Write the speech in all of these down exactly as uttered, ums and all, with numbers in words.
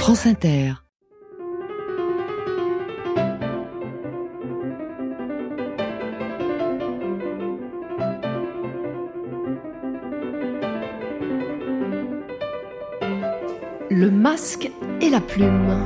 France Inter. Le masque et la plume.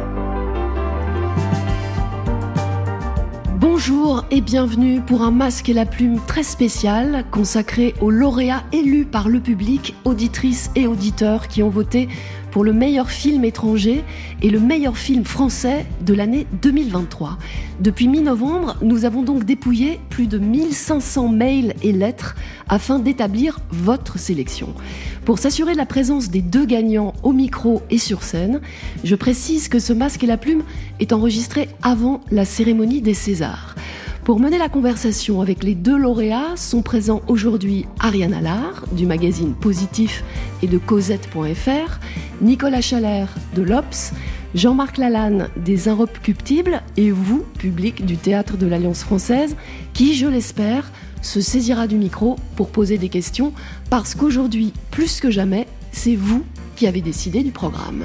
Bonjour et bienvenue pour un masque et la plume très spécial consacré aux lauréats élus par le public, auditrices et auditeurs qui ont voté pour le meilleur film étranger et le meilleur film français de l'année deux mille vingt-trois. Depuis mi-novembre, nous avons donc dépouillé plus de mille cinq cents mails et lettres afin d'établir votre sélection. Pour s'assurer de la présence des deux gagnants au micro et sur scène, je précise que ce masque et la plume est enregistré avant la cérémonie des Césars. Pour mener la conversation avec les deux lauréats sont présents aujourd'hui Ariane Allard du magazine Positif et de Cosette point F R, Nicolas Chalère de l'Obs, Jean-Marc Lalanne des Inrecuptibles et vous, public du Théâtre de l'Alliance française, qui, je l'espère, se saisira du micro pour poser des questions parce qu'aujourd'hui, plus que jamais, c'est vous qui avez décidé du programme.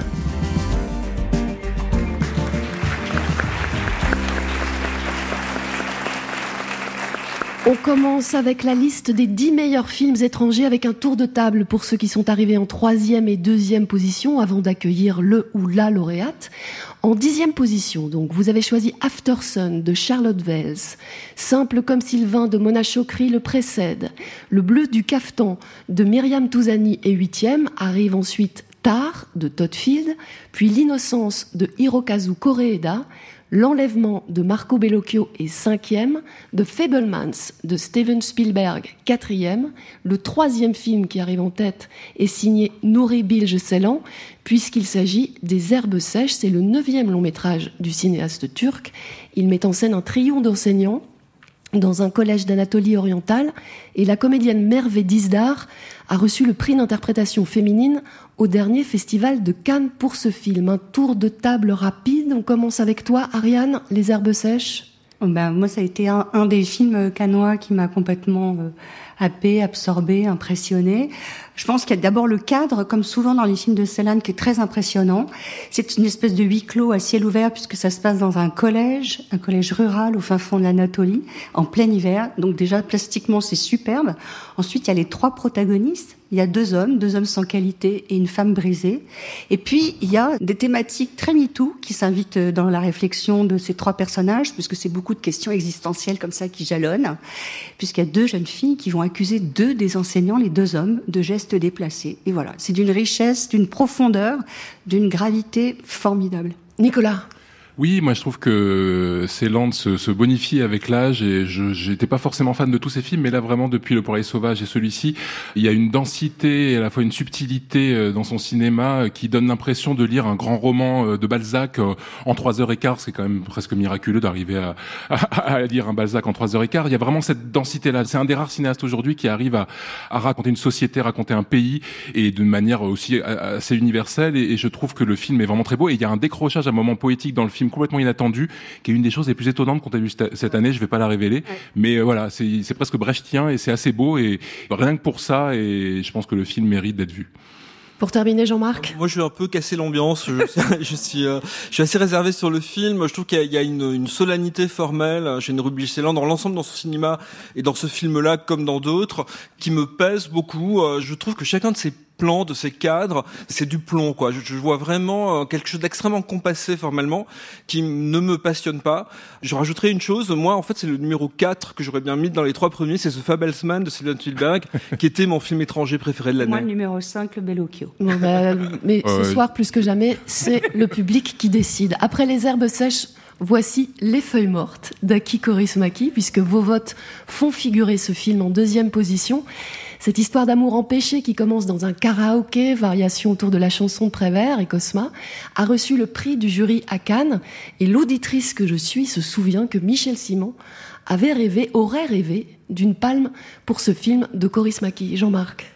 On commence avec la liste des dix meilleurs films étrangers avec un tour de table pour ceux qui sont arrivés en troisième et deuxième position avant d'accueillir le ou la lauréate. En dixième position, donc, vous avez choisi Aftersun de Charlotte Wells. Simple comme Sylvain de Mona Chokri le précède. Le bleu du caftan de Myriam Touzani est huitième. Arrive ensuite Tar de Todd Field, puis L'innocence de Hirokazu Koreeda. L'enlèvement de Marco Bellocchio est cinquième, The Fabelmans de Steven Spielberg quatrième, le troisième film qui arrive en tête est signé Nuri Bilge Ceylan, puisqu'il s'agit des Herbes sèches, c'est le neuvième long métrage du cinéaste turc. Il met en scène un trio d'enseignants dans un collège d'Anatolie orientale et la comédienne Merve Dizdar a reçu le prix d'interprétation féminine au dernier festival de Cannes pour ce film. Un tour de table rapide. On commence avec toi, Ariane, Les Herbes sèches. Ben, moi, ça a été un, un des films cannois qui m'a complètement euh, happée, absorbée, impressionnée. Je pense qu'il y a d'abord le cadre, comme souvent dans les films de Ceylan, qui est très impressionnant. C'est une espèce de huis clos à ciel ouvert, puisque ça se passe dans un collège, un collège rural au fin fond de l'Anatolie, en plein hiver. Donc déjà, plastiquement, c'est superbe. Ensuite, il y a les trois protagonistes. Il y a deux hommes, deux hommes sans qualité et une femme brisée. Et puis, il y a des thématiques très MeToo qui s'invitent dans la réflexion de ces trois personnages, puisque c'est beaucoup de questions existentielles comme ça qui jalonnent, puisqu'il y a deux jeunes filles qui vont accuser deux des enseignants, les deux hommes, de gestes déplacés. Et voilà, c'est d'une richesse, d'une profondeur, d'une gravité formidable. Nicolas. Oui, moi je trouve que Ceylan se, se bonifie avec l'âge et je j'étais pas forcément fan de tous ces films, mais là vraiment depuis Le Poulailler sauvage et celui-ci, il y a une densité et à la fois une subtilité dans son cinéma qui donne l'impression de lire un grand roman de Balzac en trois heures et quart. C'est quand même presque miraculeux d'arriver à, à, à lire un Balzac en trois heures et quart. Il y a vraiment cette densité-là. C'est un des rares cinéastes aujourd'hui qui arrive à, à raconter une société, raconter un pays et d'une manière aussi assez universelle. Et, et je trouve que le film est vraiment très beau. Et il y a un décrochage, un moment poétique dans le film complètement inattendu, qui est une des choses les plus étonnantes qu'on a vu cette année. Je vais pas la révéler, ouais. mais voilà, c'est, c'est presque brechtien et c'est assez beau et rien que pour ça, et je pense que le film mérite d'être vu. Pour terminer, Jean-Marc. Moi, je vais un peu casser l'ambiance. Je, je suis, euh, je suis assez réservé sur le film. Je trouve qu'il y a, il y a une, une solennité formelle chez Nuri Bilge Ceylan dans l'ensemble, dans son cinéma et dans ce film-là, comme dans d'autres, qui me pèse beaucoup. Je trouve que chacun de ces plans, de ces cadres, c'est du plomb, quoi. Je, je vois vraiment quelque chose d'extrêmement compassé formellement, qui ne me passionne pas. Je rajouterai une chose. Moi, en fait, c'est le numéro quatre que j'aurais bien mis dans les trois premiers. C'est The Fabelmans de Steven Spielberg, qui était mon film étranger préféré de l'année. Moi, le numéro cinq, le Bellocchio. Bon, bah, mais ce euh, soir, plus que jamais, c'est le public qui décide. Après Les Herbes sèches, voici Les Feuilles mortes d'Aki Kaurismäki, puisque vos votes font figurer ce film en deuxième position. Cette histoire d'amour empêché qui commence dans un karaoké, variation autour de la chanson de Prévert et Cosma, a reçu le prix du jury à Cannes. Et l'auditrice que je suis se souvient que Michel Simon avait rêvé, aurait rêvé d'une palme pour ce film de Kaurismäki. Jean-Marc.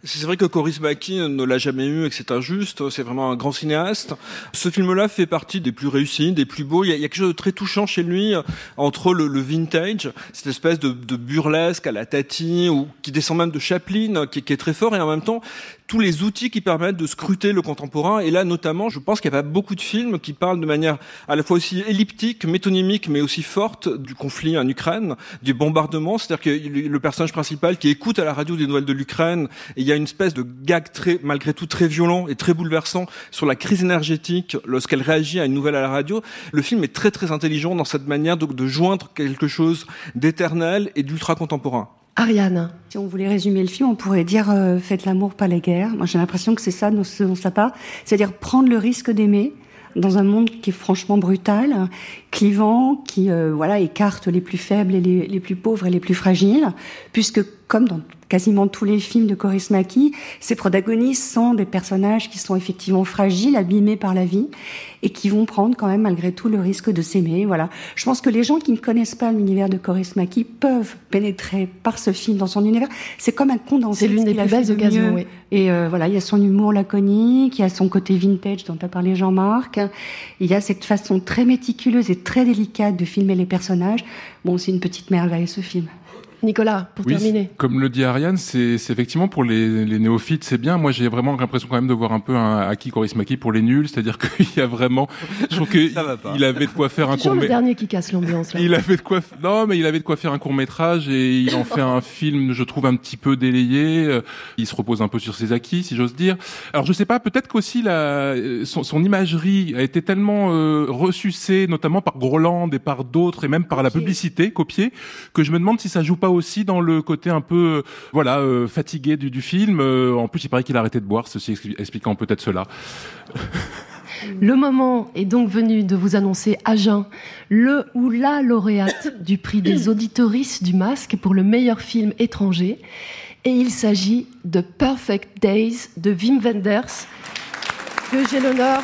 C'est vrai que Coris Maki ne l'a jamais eu et que c'est injuste. C'est vraiment un grand cinéaste. Ce film-là fait partie des plus réussis, des plus beaux. Il y a, il y a quelque chose de très touchant chez lui entre le, le vintage, cette espèce de, de burlesque à la Tati, ou qui descend même de Chaplin, qui, qui est très fort, et en même temps tous les outils qui permettent de scruter le contemporain. Et là, notamment, je pense qu'il n'y a pas beaucoup de films qui parlent de manière à la fois aussi elliptique, métonymique, mais aussi forte du conflit en Ukraine, du bombardement. C'est-à-dire que le personnage principal qui écoute à la radio des nouvelles de l'Ukraine, et il y a une espèce de gag très, malgré tout très violent et très bouleversant sur la crise énergétique lorsqu'elle réagit à une nouvelle à la radio. Le film est très très intelligent dans cette manière de, de joindre quelque chose d'éternel et d'ultra contemporain. Ariane. Si on voulait résumer le film, on pourrait dire euh, faites l'amour, pas la guerre. Moi, j'ai l'impression que c'est ça dont, dont ça part. C'est-à-dire prendre le risque d'aimer dans un monde qui est franchement brutal, clivant, qui euh, voilà écarte les plus faibles et les, les plus pauvres et les plus fragiles, puisque comme dans quasiment tous les films de Coris Maki, ces protagonistes sont des personnages qui sont effectivement fragiles, abîmés par la vie, et qui vont prendre quand même malgré tout le risque de s'aimer. Voilà. Je pense que les gens qui ne connaissent pas l'univers de Coris Maki peuvent pénétrer par ce film dans son univers. C'est comme un condensé. C'est l'une des plus belles occasions, oui. Et euh, voilà, il y a son humour laconique, il y a son côté vintage dont a parlé Jean-Marc, il y a cette façon très méticuleuse et très délicate de filmer les personnages. Bon, c'est une petite merveille, ce film. Nicolas, pour oui, terminer. Comme le dit Ariane, c'est, c'est effectivement pour les, les néophytes, c'est bien. Moi, j'ai vraiment l'impression quand même de voir un peu un Aki Kaurismäki pour les nuls, c'est-à-dire qu'il y a vraiment, je trouve qu'il avait de quoi faire un court métrage. Le dernier qui casse l'ambiance. Là. Il avait de quoi, non, mais il avait de quoi faire un court métrage et il en fait un film, je trouve un petit peu délayé. Il se repose un peu sur ses acquis, si j'ose dire. Alors, je sais pas, peut-être qu'aussi la, son, son imagerie a été tellement euh, ressucée, notamment par Groland et par d'autres, et même par la publicité copiée, que je me demande si ça joue pas aussi dans le côté un peu euh, voilà euh, fatigué du, du film. Euh, en plus, il paraît qu'il a arrêté de boire, ceci expliquant peut-être cela. Le moment est donc venu de vous annoncer à jeun le ou la lauréate du prix des auditoristes du Masque pour le meilleur film étranger. Et il s'agit de Perfect Days de Wim Wenders, que j'ai l'honneur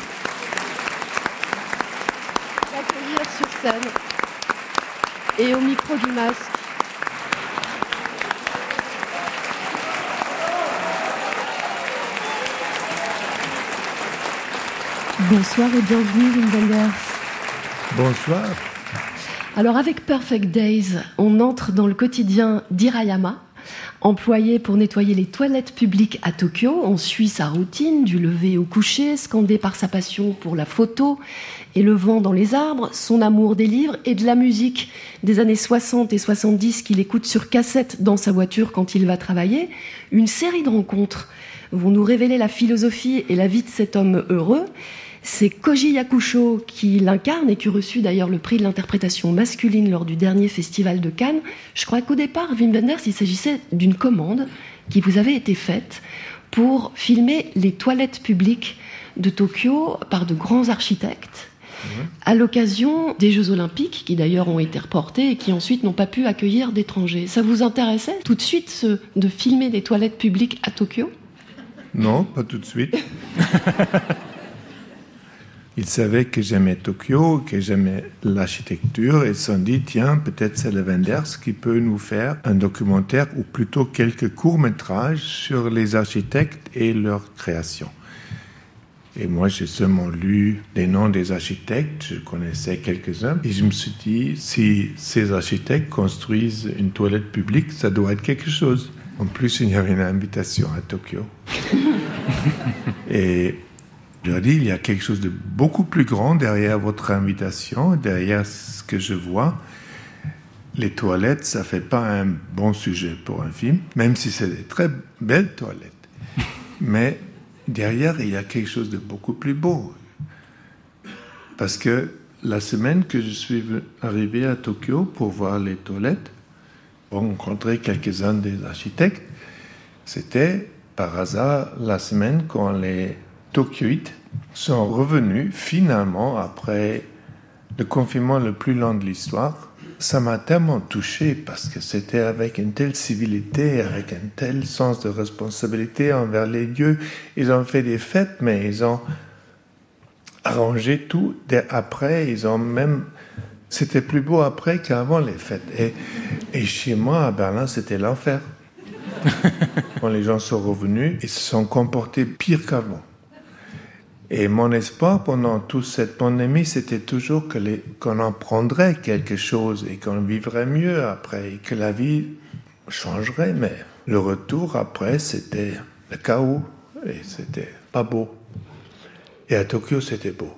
d'accueillir sur scène et au micro du Masque. Bonsoir et bienvenue, Wim Wenders. Bonsoir. Alors, avec Perfect Days, on entre dans le quotidien d'Hirayama, employé pour nettoyer les toilettes publiques à Tokyo. On suit sa routine du lever au coucher, scandé par sa passion pour la photo et le vent dans les arbres, son amour des livres et de la musique des années soixante et soixante-dix qu'il écoute sur cassette dans sa voiture quand il va travailler. Une série de rencontres vont nous révéler la philosophie et la vie de cet homme heureux. C'est Koji Yakusho qui l'incarne et qui a reçu d'ailleurs le prix de l'interprétation masculine lors du dernier festival de Cannes. Je crois qu'au départ, Wim Wenders, il s'agissait d'une commande qui vous avait été faite pour filmer les toilettes publiques de Tokyo par de grands architectes mmh. à l'occasion des Jeux Olympiques, qui d'ailleurs ont été reportés et qui ensuite n'ont pas pu accueillir d'étrangers. Ça vous intéressait tout de suite ce, de filmer des toilettes publiques à Tokyo ? Non, pas tout de suite. Ils savaient que j'aimais Tokyo, que j'aimais l'architecture, et ils se sont dit, tiens, peut-être c'est le Wenders qui peut nous faire un documentaire, ou plutôt quelques courts-métrages sur les architectes et leur création. Et moi, j'ai seulement lu les noms des architectes, je connaissais quelques-uns, et je me suis dit, si ces architectes construisent une toilette publique, ça doit être quelque chose. En plus, il y avait une invitation à Tokyo. Et je leur ai dit, il y a quelque chose de beaucoup plus grand derrière votre invitation, derrière ce que je vois. Les toilettes, ça ne fait pas un bon sujet pour un film, même si c'est des très belles toilettes. Mais derrière, il y a quelque chose de beaucoup plus beau. Parce que la semaine que je suis arrivé à Tokyo pour voir les toilettes, pour rencontrer quelques-uns des architectes, c'était par hasard la semaine quand les Tokyoïtes sont revenus finalement après le confinement le plus long de l'histoire. Ça m'a tellement touché parce que c'était avec une telle civilité, avec un tel sens de responsabilité envers les dieux. Ils ont fait des fêtes, mais ils ont arrangé tout. Après, ils ont même... C'était plus beau après qu'avant les fêtes. Et, et chez moi, à Berlin, c'était l'enfer. quand les gens sont revenus, ils se sont comportés pire qu'avant. Et mon espoir pendant toute cette pandémie, c'était toujours que les, qu'on en prendrait quelque chose et qu'on vivrait mieux après, et que la vie changerait. Mais le retour après, c'était le chaos et c'était pas beau. Et à Tokyo, c'était beau.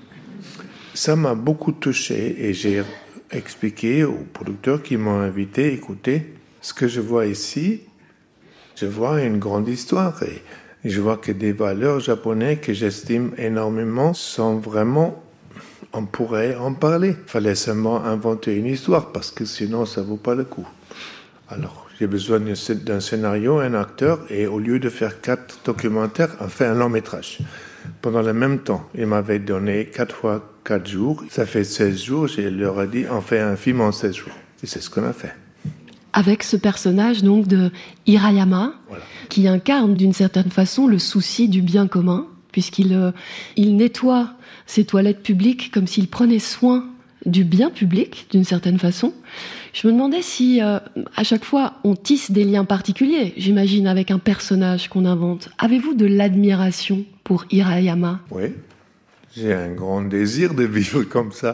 Ça m'a beaucoup touché et j'ai expliqué aux producteurs qui m'ont invité, écoutez, ce que je vois ici, je vois une grande histoire et je vois que des valeurs japonaises que j'estime énormément sont vraiment, on pourrait en parler. Il fallait seulement inventer une histoire parce que sinon ça ne vaut pas le coup. Alors j'ai besoin d'un scénario, un acteur et au lieu de faire quatre documentaires, on fait un long métrage. Pendant le même temps, ils m'avaient donné quatre fois quatre jours. Ça fait seize jours, je leur ai dit on fait un film en seize jours. Et c'est ce qu'on a fait. Avec ce personnage donc de Hirayama, voilà, qui incarne d'une certaine façon le souci du bien commun, puisqu'il euh, il nettoie ses toilettes publiques comme s'il prenait soin du bien public, d'une certaine façon. Je me demandais si, euh, à chaque fois, on tisse des liens particuliers, j'imagine, avec un personnage qu'on invente. Avez-vous de l'admiration pour Hirayama ? Oui, j'ai un grand désir de vivre comme ça.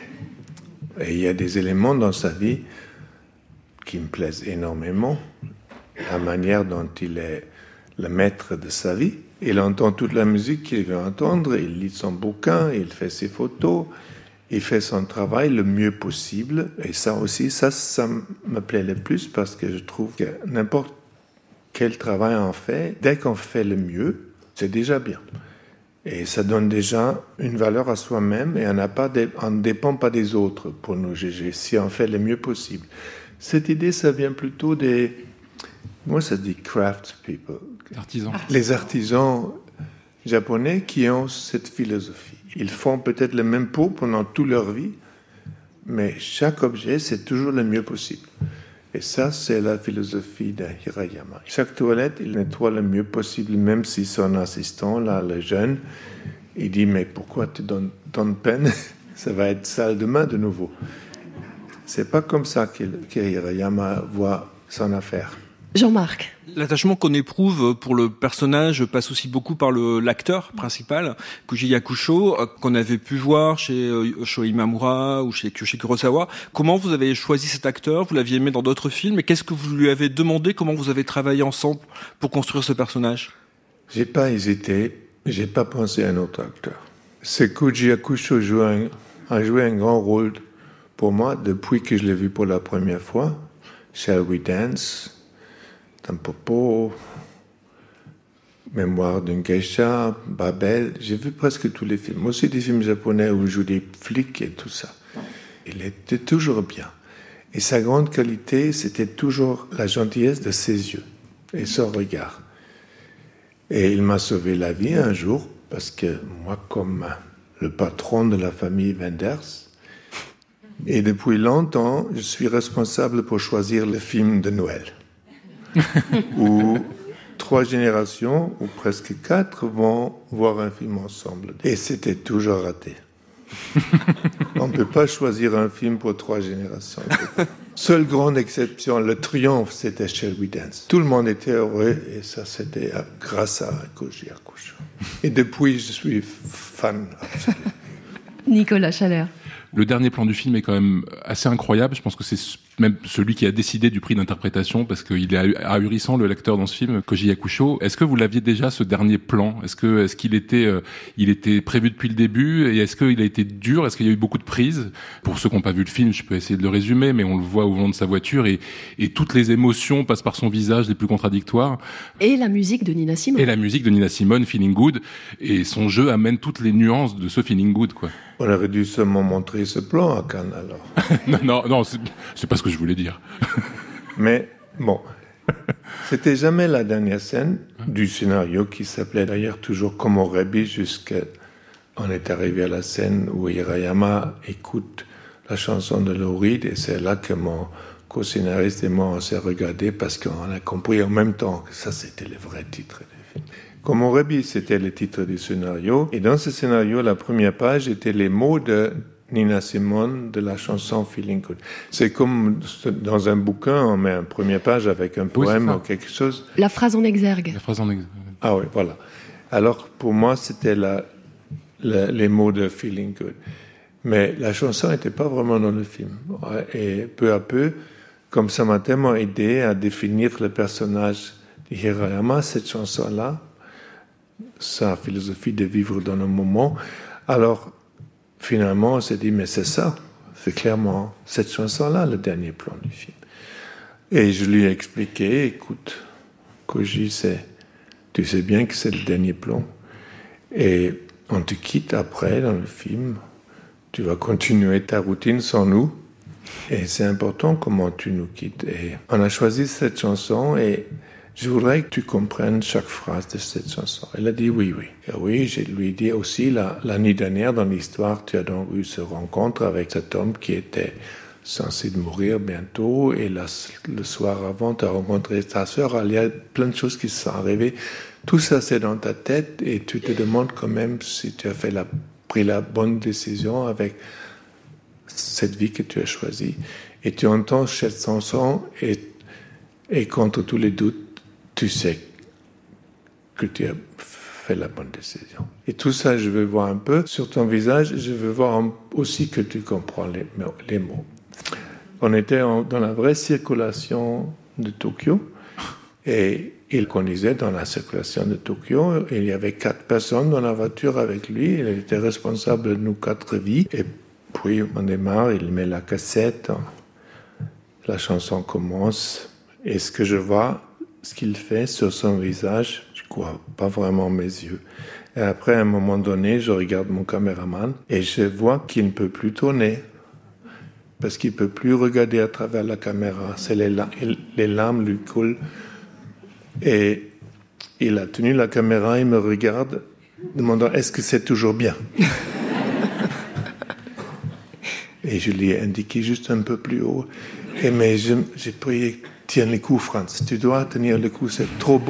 Et il y a des éléments dans sa vie qui me plaisent énormément. La manière dont il est le maître de sa vie. Il entend toute la musique qu'il veut entendre, il lit son bouquin, il fait ses photos, il fait son travail le mieux possible. Et ça aussi, ça, ça me plaît le plus parce que je trouve que n'importe quel travail on fait, dès qu'on fait le mieux, c'est déjà bien. Et ça donne déjà une valeur à soi-même et on n'a pas de, on ne dépend pas des autres pour nous juger si on fait le mieux possible. Cette idée, ça vient plutôt des... Moi, ça se dit craft people. Artisans. Les artisans japonais qui ont cette philosophie. Ils font peut-être le même pot pendant toute leur vie, mais chaque objet, c'est toujours le mieux possible. Et ça, c'est la philosophie de Hirayama. Chaque toilette, il nettoie le mieux possible, même si son assistant, là, le jeune, il dit « Mais pourquoi tu donnes tant de peine ? Ça va être sale demain de nouveau. » C'est pas comme ça que Hirayama voit son affaire. Jean-Marc. L'attachement qu'on éprouve pour le personnage passe aussi beaucoup par le, l'acteur principal, Koji Yakusho, qu'on avait pu voir chez Sho Imamura ou chez Kyoshi Kurosawa. Comment vous avez choisi cet acteur ? Vous l'aviez aimé dans d'autres films ? Et qu'est-ce que vous lui avez demandé ? Comment vous avez travaillé ensemble pour construire ce personnage ? J'ai pas hésité, j'ai pas pensé à un autre acteur. C'est Koji Yakusho joue un, a joué un grand rôle pour moi depuis que je l'ai vu pour la première fois. Shall We Dance ? Tampopo, Mémoire d'une geisha, Babel, j'ai vu presque tous les films. Aussi des films japonais où il joue des flics et tout ça. Il était toujours bien. Et sa grande qualité, c'était toujours la gentillesse de ses yeux et son regard. Et il m'a sauvé la vie un jour, parce que moi, comme le patron de la famille Wenders, et depuis longtemps, je suis responsable pour choisir le film de Noël. Où trois générations, ou presque quatre, vont voir un film ensemble. Et c'était toujours raté. On ne peut pas choisir un film pour trois générations. Seule grande exception, le triomphe, c'était Shall We Dance. Tout le monde était heureux, et ça, c'était grâce à Koji Yakusho. Et depuis, je suis fan absolu. Nicolas Chalère. Le dernier plan du film est quand même assez incroyable. Je pense que c'est même celui qui a décidé du prix d'interprétation parce qu'il est ahurissant, le lecteur dans ce film, Koji Yakusho. Est-ce que vous l'aviez déjà, ce dernier plan ? Est-ce que, est-ce qu'il était, euh, il était prévu depuis le début ? Et est-ce qu'il a été dur ? Est-ce qu'il y a eu beaucoup de prises ? Pour ceux qui n'ont pas vu le film, je peux essayer de le résumer, mais on le voit au volant de sa voiture et, et toutes les émotions passent par son visage les plus contradictoires. Et la musique de Nina Simone. Et la musique de Nina Simone, Feeling Good. Et son jeu amène toutes les nuances de ce Feeling Good, quoi. On aurait dû seulement montrer ce plan à Cannes, alors. non, non, non, c'est, c'est pas ce que je voulais dire. Mais, bon, c'était jamais la dernière scène du scénario qui s'appelait d'ailleurs toujours Komorebi jusqu'à... On est arrivé à la scène où Hirayama écoute la chanson de Lou Reed et c'est là que mon co-scénariste et moi on s'est regardés parce qu'on a compris en même temps que ça c'était le vrai titre du film. Komorebi, c'était le titre du scénario. Et dans ce scénario, la première page était les mots de Nina Simone de la chanson Feeling Good. C'est comme dans un bouquin, on met une première page avec un poème oui, ou quelque chose. La phrase en exergue. La phrase en exergue. Ah oui, voilà. Alors pour moi, c'était la, la, les mots de Feeling Good. Mais la chanson n'était pas vraiment dans le film. Et peu à peu, comme ça m'a tellement aidé à définir le personnage de Hirayama, cette chanson-là, sa philosophie de vivre dans le moment. Alors, finalement, on s'est dit, mais c'est ça, c'est clairement cette chanson-là, le dernier plan du film. Et je lui ai expliqué, écoute, Koji, c'est, tu sais bien que c'est le dernier plan. Et on te quitte après dans le film, tu vas continuer ta routine sans nous. Et c'est important comment tu nous quittes. Et on a choisi cette chanson et je voudrais que tu comprennes chaque phrase de cette chanson. Elle a dit oui, oui. Et oui, je lui ai dit aussi, la, l'année dernière, dans l'histoire, tu as donc eu ce rencontre avec cet homme qui était censé mourir bientôt. Et la, le soir avant, tu as rencontré ta sœur. Il y a plein de choses qui se sont arrivées. Tout ça, c'est dans ta tête et tu te demandes quand même si tu as fait la, pris la bonne décision avec cette vie que tu as choisie. Et tu entends cette chanson et, et contre tous les doutes, tu sais que tu as fait la bonne décision. Et tout ça, je veux voir un peu sur ton visage. Je veux voir aussi que tu comprends les, les mots. On était en, dans la vraie circulation de Tokyo et il conduisait dans la circulation de Tokyo. Et il y avait quatre personnes dans la voiture avec lui. Il était responsable de nos quatre vies. Et puis, on démarre, il met la cassette. La chanson commence. Et ce que je vois, ce qu'il fait sur son visage, je ne crois pas vraiment mes yeux. Et après, à un moment donné, je regarde mon caméraman et je vois qu'il ne peut plus tourner parce qu'il ne peut plus regarder à travers la caméra. C'est les, la- les larmes lui coulent. Et il a tenu la caméra, il me regarde, demandant « Est-ce que c'est toujours bien ?» Et je lui ai indiqué juste un peu plus haut. Et mais je, j'ai prié « Tiens le coup, Franz, tu dois tenir le coup, c'est trop beau. »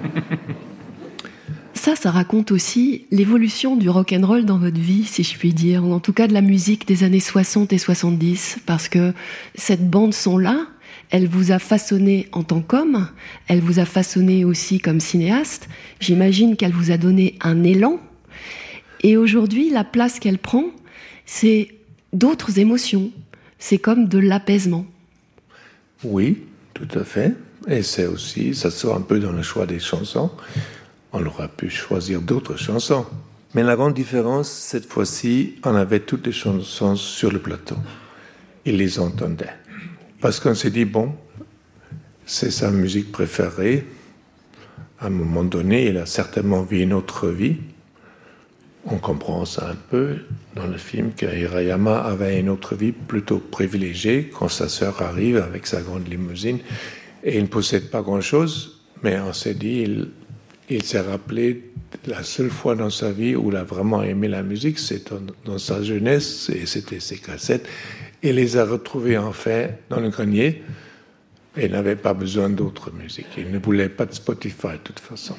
Ça, ça raconte aussi l'évolution du rock'n'roll dans votre vie, si je puis dire, ou en tout cas de la musique des années soixante et soixante-dix, parce que cette bande-son-là, elle vous a façonné en tant qu'homme, elle vous a façonné aussi comme cinéaste, j'imagine qu'elle vous a donné un élan, et aujourd'hui, la place qu'elle prend, c'est d'autres émotions, c'est comme de l'apaisement. Oui, tout à fait. Et c'est aussi, ça sort un peu dans le choix des chansons. On aurait pu choisir d'autres chansons. Mais la grande différence, cette fois-ci, on avait toutes les chansons sur le plateau. Il les entendait. Parce qu'on s'est dit, bon, c'est sa musique préférée. À un moment donné, il a certainement vu une autre vie. On comprend ça un peu dans le film que Hirayama avait une autre vie plutôt privilégiée quand sa sœur arrive avec sa grande limousine. Et il ne possède pas grand-chose, mais on s'est dit, il, il s'est rappelé la seule fois dans sa vie où il a vraiment aimé la musique, c'était dans sa jeunesse, et c'était ses cassettes. Il les a retrouvées en fait dans le grenier, et il n'avait pas besoin d'autres musiques. Il ne voulait pas de Spotify de toute façon.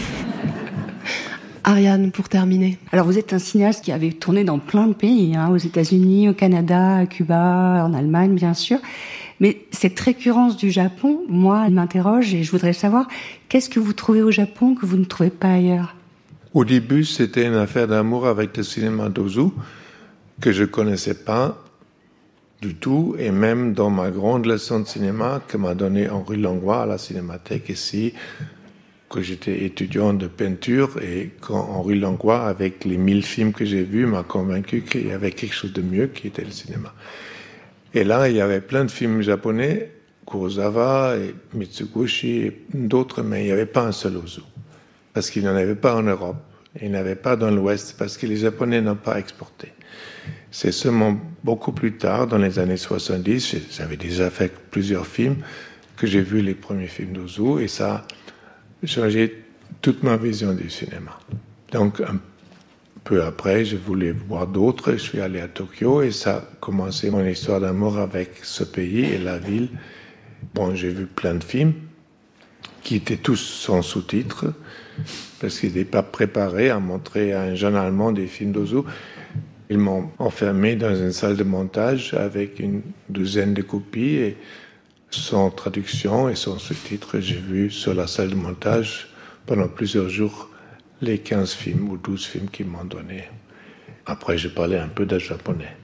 Ariane, pour terminer. Alors, vous êtes un cinéaste qui avait tourné dans plein de pays, hein, aux États-Unis, au Canada, à Cuba, en Allemagne, bien sûr. Mais cette récurrence du Japon, moi, elle m'interroge et je voudrais savoir, qu'est-ce que vous trouvez au Japon que vous ne trouvez pas ailleurs ? Au début, c'était une affaire d'amour avec le cinéma d'Ozu, que je ne connaissais pas du tout, et même dans ma grande leçon de cinéma que m'a donnée Henri Langlois à la Cinémathèque ici, que j'étais étudiant de peinture, et quand Henri Langlois, avec les mille films que j'ai vus, m'a convaincu qu'il y avait quelque chose de mieux qui était le cinéma. Et là, il y avait plein de films japonais, Kurosawa et Mitsuguchi et d'autres, mais il n'y avait pas un seul Ozu. Parce qu'il n'y en avait pas en Europe, et il n'y en avait pas dans l'Ouest, parce que les Japonais n'ont pas exporté. C'est seulement beaucoup plus tard, dans les années soixante-dix, j'avais déjà fait plusieurs films, que j'ai vu les premiers films d'Ozu, et ça a changé toute ma vision du cinéma. Donc, un peu après, je voulais voir d'autres. Je suis allé à Tokyo et ça a commencé mon histoire d'amour avec ce pays et la ville. Bon, j'ai vu plein de films qui étaient tous sans sous-titres parce qu'ils n'étaient pas préparés à montrer à un jeune Allemand des films d'Ozu. Ils m'ont enfermé dans une salle de montage avec une douzaine de copies et sans traduction et sans sous-titres, j'ai vu sur la salle de montage pendant plusieurs jours les quinze films ou douze films qu'ils m'ont donnés. Après, j'ai parlé un peu de japonais.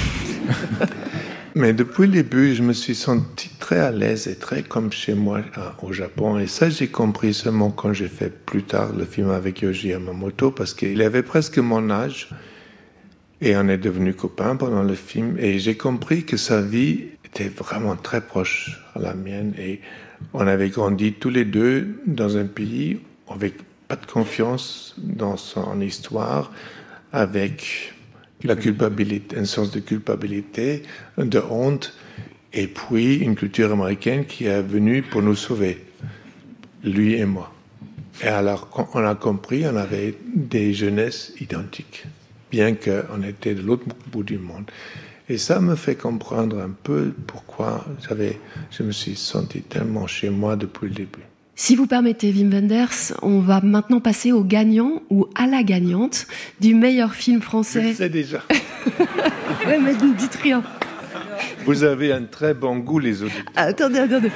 Mais depuis le début, je me suis senti très à l'aise et très comme chez moi au Japon. Et ça, j'ai compris seulement quand j'ai fait plus tard le film avec Yoji Yamamoto, parce qu'il avait presque mon âge. Et on est devenus copains pendant le film. Et j'ai compris que sa vie était vraiment très proche à la mienne. Et on avait grandi tous les deux dans un pays avec pas de confiance dans son histoire, avec la culpabilité, un sens de culpabilité, de honte, et puis une culture américaine qui est venue pour nous sauver, lui et moi. Et alors, quand on a compris, on avait des jeunesses identiques, bien qu'on était de l'autre bout du monde. Et ça me fait comprendre un peu pourquoi j'avais, je me suis senti tellement chez moi depuis le début. Si vous permettez, Wim Wenders, on va maintenant passer au gagnant ou à la gagnante du meilleur film français. Je le sais déjà. Oui, mais ne dites rien. Vous avez un très bon goût, les auditeurs. Ah, attendez, attendez.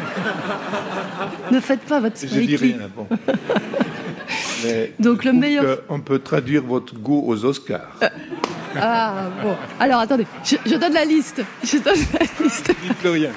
Ne faites pas votre Je dis rien, bon. Mais donc le meilleur. On peut traduire votre goût aux Oscars. Euh... Ah bon. Alors attendez, je, je donne la liste. Je donne la liste. Dites-le rien.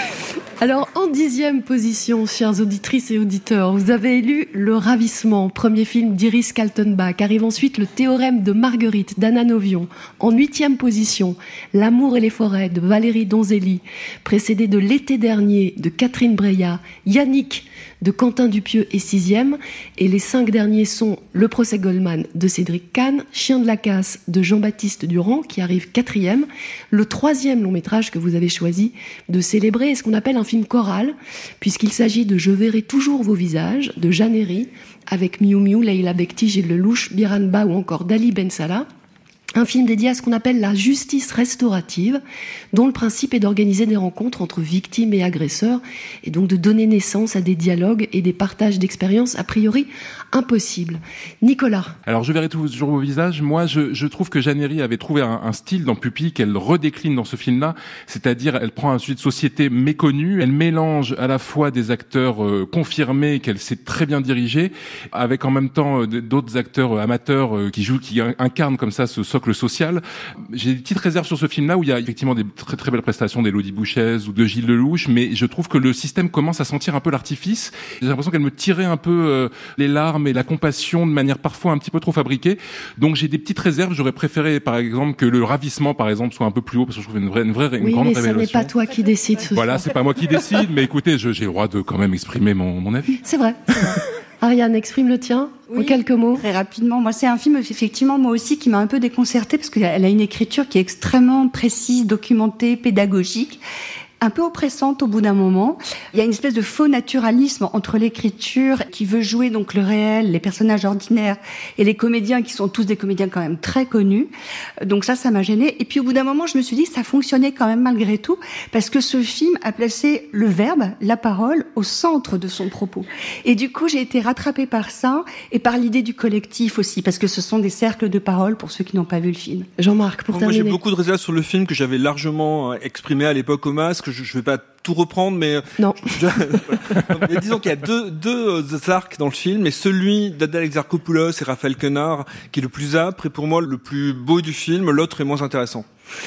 Alors, en dixième position, chères auditrices et auditeurs, vous avez élu Le Ravissement, premier film d'Iris Kaltenbach. Arrive ensuite Le Théorème de Marguerite d'Anna Novion. En huitième position, L'amour et les forêts de Valérie Donzelli, précédé de L'été dernier de Catherine Breillat, Yannick de Quentin Dupieux est sixième, et les cinq derniers sont Le procès Goldman de Cédric Kahn, Chien de la casse de Jean-Baptiste Durand, qui arrive quatrième, le troisième long métrage que vous avez choisi de célébrer est ce qu'on appelle un film choral, puisqu'il s'agit de Je verrai toujours vos visages, de Jeanne Herry, avec Miou Miou, Leïla Bekti, Gilles Lelouch, Biran Ba ou encore Dali Ben Salah. Un film dédié à ce qu'on appelle la justice restaurative, dont le principe est d'organiser des rencontres entre victimes et agresseurs, et donc de donner naissance à des dialogues et des partages d'expériences a priori impossibles. Nicolas. Alors, Je verrai toujours vos visages. Moi, je, je trouve que Jeanne Herry avait trouvé un, un style dans Pupille qu'elle redécline dans ce film-là. C'est-à-dire, elle prend un sujet de société méconnu, elle mélange à la fois des acteurs euh, confirmés qu'elle sait très bien diriger, avec en même temps euh, d'autres acteurs euh, amateurs euh, qui jouent, qui incarnent comme ça ce socle social. J'ai des petites réserves sur ce film-là où il y a effectivement des très très belles prestations d'Élodie Bouchez ou de Gilles Lelouch, mais je trouve que le système commence à sentir un peu l'artifice. J'ai l'impression qu'elle me tirait un peu euh, les larmes et la compassion de manière parfois un petit peu trop fabriquée. Donc j'ai des petites réserves. J'aurais préféré, par exemple, que Le Ravissement, par exemple, soit un peu plus haut, parce que je trouve une vraie, une vraie, une oui, grande mais révélation. Oui, mais ce n'est pas toi qui décides ce Voilà, soir. c'est pas moi qui décide, mais écoutez, je, j'ai le droit de quand même exprimer mon, mon avis. C'est vrai. C'est vrai. Ariane, exprime le tien, oui, en quelques mots. Très rapidement. Moi, c'est un film, effectivement, moi aussi, qui m'a un peu déconcertée, parce qu'elle a une écriture qui est extrêmement précise, documentée, pédagogique, un peu oppressante au bout d'un moment. Il y a une espèce de faux naturalisme entre l'écriture qui veut jouer donc le réel, les personnages ordinaires, et les comédiens qui sont tous des comédiens quand même très connus. Donc ça, ça m'a gênée. Et puis au bout d'un moment, je me suis dit que ça fonctionnait quand même malgré tout, parce que ce film a placé le verbe, la parole, au centre de son propos. Et du coup, j'ai été rattrapée par ça, et par l'idée du collectif aussi, parce que ce sont des cercles de parole pour ceux qui n'ont pas vu le film. Jean-Marc, pour Moi, terminer. j'ai beaucoup de réserves sur le film que j'avais largement exprimé à l'époque au Masque. Je, je vais pas tout reprendre, mais non. Je, mais disons qu'il y a deux deux arcs dans le film, et celui d'Adèle Exarchopoulos et Raphaël Quenard qui est le plus âpre et pour moi le plus beau du film. L'autre est moins intéressant.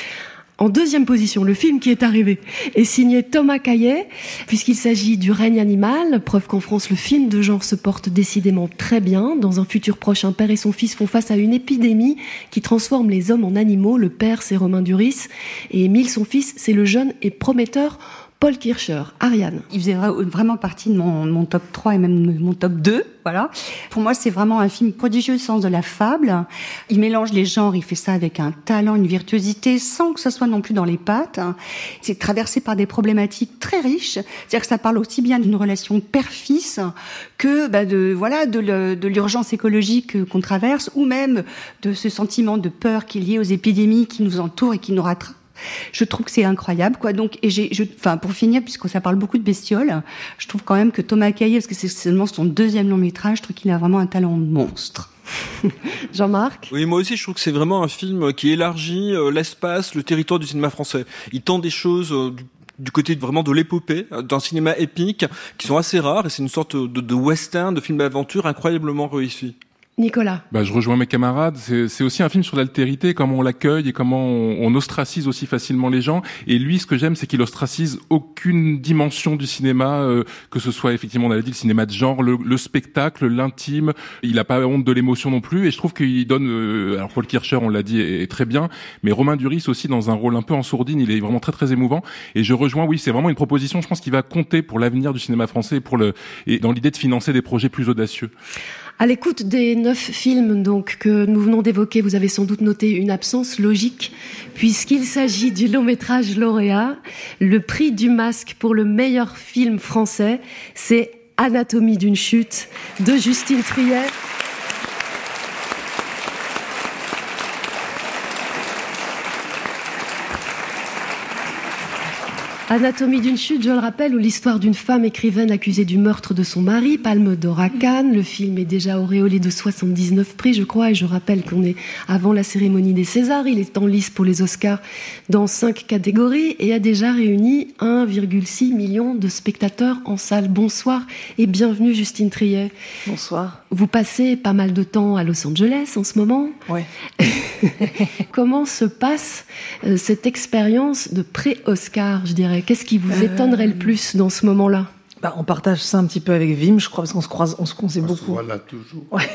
En deuxième position, le film qui est arrivé est signé Thomas Caillet, puisqu'il s'agit du règne animal, preuve qu'en France, le film de genre se porte décidément très bien. Dans un futur proche, un père et son fils font face à une épidémie qui transforme les hommes en animaux. Le père, c'est Romain Duris, et Émile, son fils, c'est le jeune et prometteur Paul Kircher. Ariane. Il faisait vraiment partie de mon, mon top trois et même de mon top deux, voilà. Pour moi, c'est vraiment un film prodigieux au sens de la fable. Il mélange les genres, il fait ça avec un talent, une virtuosité, sans que ça soit non plus dans les pattes. C'est traversé par des problématiques très riches. C'est-à-dire que ça parle aussi bien d'une relation père-fils que bah, de voilà de, le, de l'urgence écologique qu'on traverse, ou même de ce sentiment de peur qui est lié aux épidémies qui nous entourent et qui nous rattrapent. Je trouve que c'est incroyable, quoi. Donc, et j'ai, je, enfin, pour finir, puisque ça parle beaucoup de bestioles, je trouve quand même que Thomas Caillet, parce que c'est seulement son deuxième long métrage, je trouve qu'il a vraiment un talent monstre. Jean-Marc ? Oui, moi aussi, je trouve que c'est vraiment un film qui élargit euh, l'espace, le territoire du cinéma français. Il tend des choses euh, du, du côté de, vraiment de l'épopée, euh, d'un cinéma épique, qui sont assez rares, et c'est une sorte de, de western, de film d'aventure incroyablement réussi. Nicolas. Bah, je rejoins mes camarades. C'est, c'est aussi un film sur l'altérité, comment on l'accueille et comment on, on ostracise aussi facilement les gens. Et lui, ce que j'aime, c'est qu'il ostracise aucune dimension du cinéma, euh, que ce soit effectivement, on avait dit, le cinéma de genre, le, le spectacle, l'intime. Il a pas honte de l'émotion non plus. Et je trouve qu'il donne, euh, alors Paul Kircher, on l'a dit, est, est très bien, mais Romain Duris aussi dans un rôle un peu en sourdine. Il est vraiment très très émouvant. Et je rejoins, oui, c'est vraiment une proposition, je pense, qui va compter pour l'avenir du cinéma français et pour le, et dans l'idée de financer des projets plus audacieux. À l'écoute des neuf films donc que nous venons d'évoquer, vous avez sans doute noté une absence logique, puisqu'il s'agit du long-métrage lauréat. Le prix du masque pour le meilleur film français, c'est Anatomie d'une chute de Justine Triet. Anatomie d'une chute, je le rappelle, où l'histoire d'une femme écrivaine accusée du meurtre de son mari, Palme d'Or à Cannes. Le film est déjà auréolé de soixante-dix-neuf prix, je crois, et je rappelle qu'on est avant la cérémonie des Césars. Il est en lice pour les Oscars dans cinq catégories et a déjà réuni un virgule six million de spectateurs en salle. Bonsoir et bienvenue Justine Triet. Bonsoir. Vous passez pas mal de temps à Los Angeles en ce moment. Ouais. Comment se passe euh, cette expérience de pré-Oscar, je dirais ? Qu'est-ce qui vous étonnerait le plus dans ce moment-là ? Bah, on partage ça un petit peu avec Vim, je crois, parce qu'on se croise, on se connaît beaucoup. Voilà, toujours. Ouais.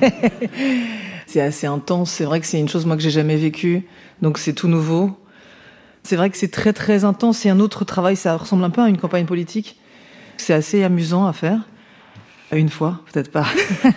C'est assez intense. C'est vrai que c'est une chose, moi, que j'ai jamais vécue. Donc, c'est tout nouveau. C'est vrai que c'est très, très intense. C'est un autre travail. Ça ressemble un peu à une campagne politique. C'est assez amusant à faire. Une fois, peut-être pas.